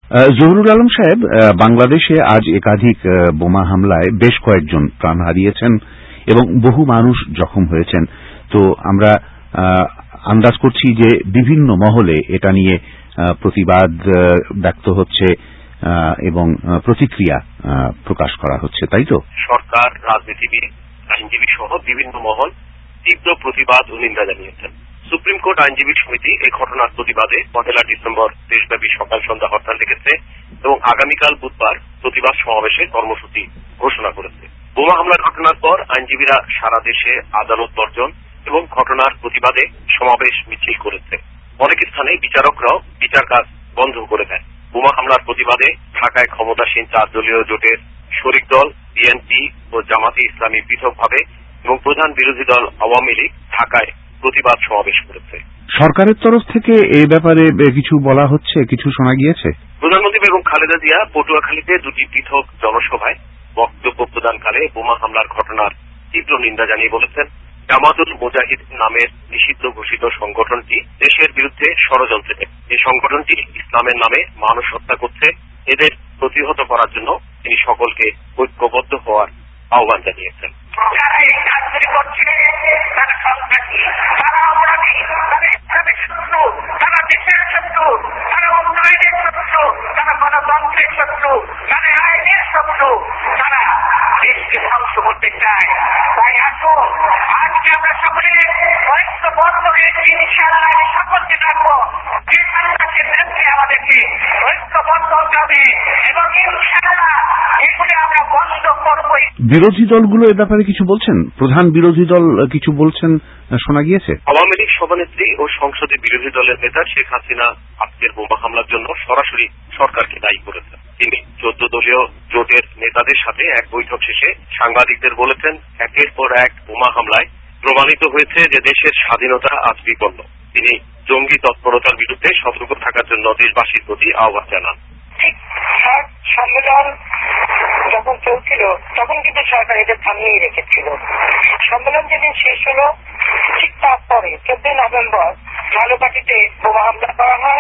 জহুরুল আলম সাহেব, বাংলাদেশে আজ একাধিক বোমা হামলায় বেশ কয়েকজন প্রাণ হারিয়েছেন এবং বহু মানুষ জখম হয়েছেন। তো আমরা আন্দাজ করছি যে বিভিন্ন মহলে এটা নিয়ে প্রতিবাদ ব্যক্ত হচ্ছে এবং প্রতিক্রিয়া প্রকাশ করা হচ্ছে, তাই তো? সরকার, রাজনীতিবিদ, আইনজীবী সহ বিভিন্ন মহল তীব্র প্রতিবাদ ও নিন্দা জানিয়েছেন। সুপ্রিম কোর্ট আইনজীবী সমিতি এই ঘটনার প্রতিবাদে ১ ডিসেম্বর দেশব্যাপী সকাল সন্ধ্যা হরতাল ডেকেছে এবং আগামীকাল বুধবার প্রতিবাদ সমাবেশে কর্মসূচি ঘোষণা করেছে। বোমা হামলার ঘটনার পর আইনজীবীরা সারা দেশে আদালত বর্জন এবং ঘটনার প্রতিবাদে সমাবেশ মিছিল করেছে। অনেক স্থানে বিচারকরাও বিচার কাজ বন্ধ করে দেন। বোমা হামলার প্রতিবাদে ঢাকায় ক্ষমতাসীন 4 দলীয় জোটের শরিক দল বিএনপি ও জামাতে ইসলামী পৃথকভাবে এবং প্রধান বিরোধী দল আওয়ামী লীগ ঢাকায় প্রতিবাদ সমাবেশ করেছে। সরকারের তরফ থেকে এই ব্যাপারে কিছু বলা হচ্ছে, কিছু শোনা গিয়েছে? প্রধানমন্ত্রী বেগম খালেদা জিয়া পটুয়াখালীতে 2টি পৃথক জনসভায় বক্তব্য প্রদানকালে বোমা হামলার ঘটনার তীব্র নিন্দা জানিয়ে বলেছেন, জামাতুল মুজাহিদ নামের নিষিদ্ধ ঘোষিত সংগঠনটি দেশের বিরুদ্ধে ষড়যন্ত্রে। এই সংগঠনটি ইসলামের নামে মানুষ হত্যা করছে। এদের প্রতিহত করার জন্য তিনি সকলকে ঐক্যবদ্ধ হওয়ার আহ্বান জানিয়েছেন। তারা দেশের শত্রু, তারা উন্নয়নের শত্রু, তারা গণতন্ত্রের শত্রু, তারা আইনের শত্রু, তারা দেশকে ধ্বংস করতে চায়। তাই আসুন আজকে আমরা সকলে ঐক্যবদ্ধ হয়েছি। ইনশাআল্লাহ আমি সকলকে ডাকবো যে সরকারকে দেখতে আমাদেরকে ঐক্যবদ্ধ হতে হবে এবং ইনশাআল্লাহ এগুলো আমরা বন্ধ করবই। বিরোধী দলগুলো এ ব্যাপারে কিছু বলছেন? প্রধান বিরোধী দল কিছু বলছেন শোনা গিয়েছে? আওয়ামী লীগ সভানেত্রী ও সংসদে বিরোধী দলের নেতা শেখ হাসিনা আজকের বোমা হামলার জন্য সরাসরি সরকারকে দায়ী করেছেন। তিনি 14 দলীয় জোটের নেতাদের সাথে এক বৈঠক শেষে সাংবাদিকদের বলেছেন, একের পর এক বোমা হামলায় প্রমাণিত হয়েছে যে দেশের স্বাধীনতা আজ বিপন্ন। তিনি জঙ্গি তৎপরতার বিরুদ্ধে সতর্ক থাকার জন্য দেশবাসীর প্রতি আহ্বান জানান। সম্মেলন যখন চলছিল তখন কিন্তু সরকার এটা থামিয়ে রেখেছিল। সম্মেলন যেদিন শেষ হলো ঠিক তারপরে 14 নভেম্বর ঝালকাঠিতে বোমা হামলা করা হয়,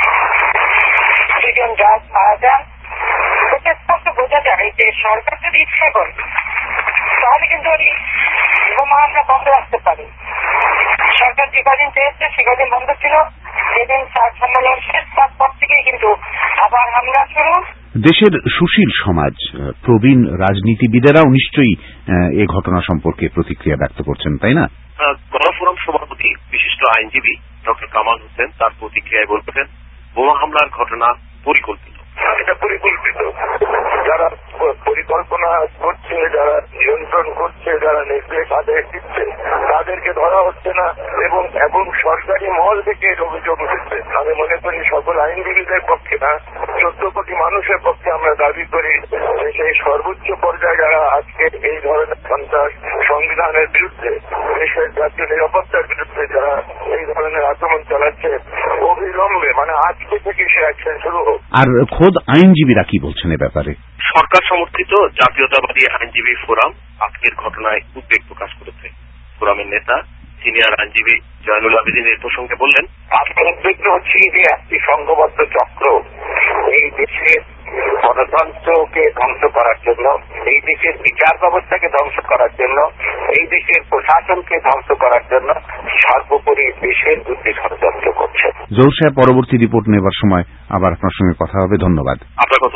2জন জাজ মারা যান। এটা স্পষ্ট বোঝা যায় যে সরকার যদি ইচ্ছে করে তাহলে কিন্তু ওই বোমা হামলা বন্ধ রাখতে পারে। সরকার যে কদিন চেয়েছে সে কদিন বন্ধ ছিল, যেদিন সম্মেলন শেষ তারপর থেকেই কিন্তু আবার হামলা শুরু। দেশের সুশীল সমাজ, প্রবীণ রাজনীতিবিদেরাও নিশ্চয়ই এ ঘটনা সম্পর্কে প্রতিক্রিয়া ব্যক্ত করছেন, তাই না? গণফোরাম সভাপতি বিশিষ্ট আইনজীবী ডক্টর কামাল হোসেন তার প্রতিক্রিয়ায় বলছেন, বোমা হামলার ঘটনা পরিকল্পিত। এটা পরিকল্পিত। যারা পরিকল্পনা করছে, যারা নিয়ন্ত্রণ করছে, যারা নির্দেশ আদেশ দিচ্ছে তাদেরকে ধরা হচ্ছে না এবং সরকারি মহল থেকে অভিযোগ উঠেছে। আমি মনে করি সকল আইনজীবীদের পক্ষে না, 14 কোটি মানুষের পক্ষে আমরা দাবি করি যে সেই সর্বোচ্চ পর্যায়ে যারা আজকে এই ধরনের সন্ত্রাস, সংবিধানের বিরুদ্ধে, দেশের জাতীয় নিরাপত্তার বিরুদ্ধে যারা এই ধরনের আক্রমণ চালাচ্ছে, অবিলম্বে মানে আজকে থেকে সে অ্যাকশন শুরু হোক। আর খোদ আইনজীবীরা কি বলছেন এ ব্যাপারে? সরকার সমর্থিত জাতীয়তাবাদী আইনজীবী ফোরাম আজকের ঘটনায় উদ্বেগ প্রকাশ করেছে। ফোরামের নেতা সিনিয়র আইনজীবী জয়নুল আবেদিন এই প্রসঙ্গে বললেন, আজকের উদ্বিগ্ন হচ্ছে যে একটি সংঘবদ্ধ চক্র এই দেশের গণতন্ত্রকে ধ্বংস করার জন্য, এই দেশের বিচার ব্যবস্থাকে ধ্বংস করার জন্য, এই দেশের প্রশাসনকে ধ্বংস করার জন্য সর্বোপরি দেশের বিরুদ্ধে ষড়যন্ত্র করছে। জহুর সাহেব, পরবর্তী রিপোর্ট নেবার সময় আবার আপনার সঙ্গে কথা হবে। ধন্যবাদ। আপনার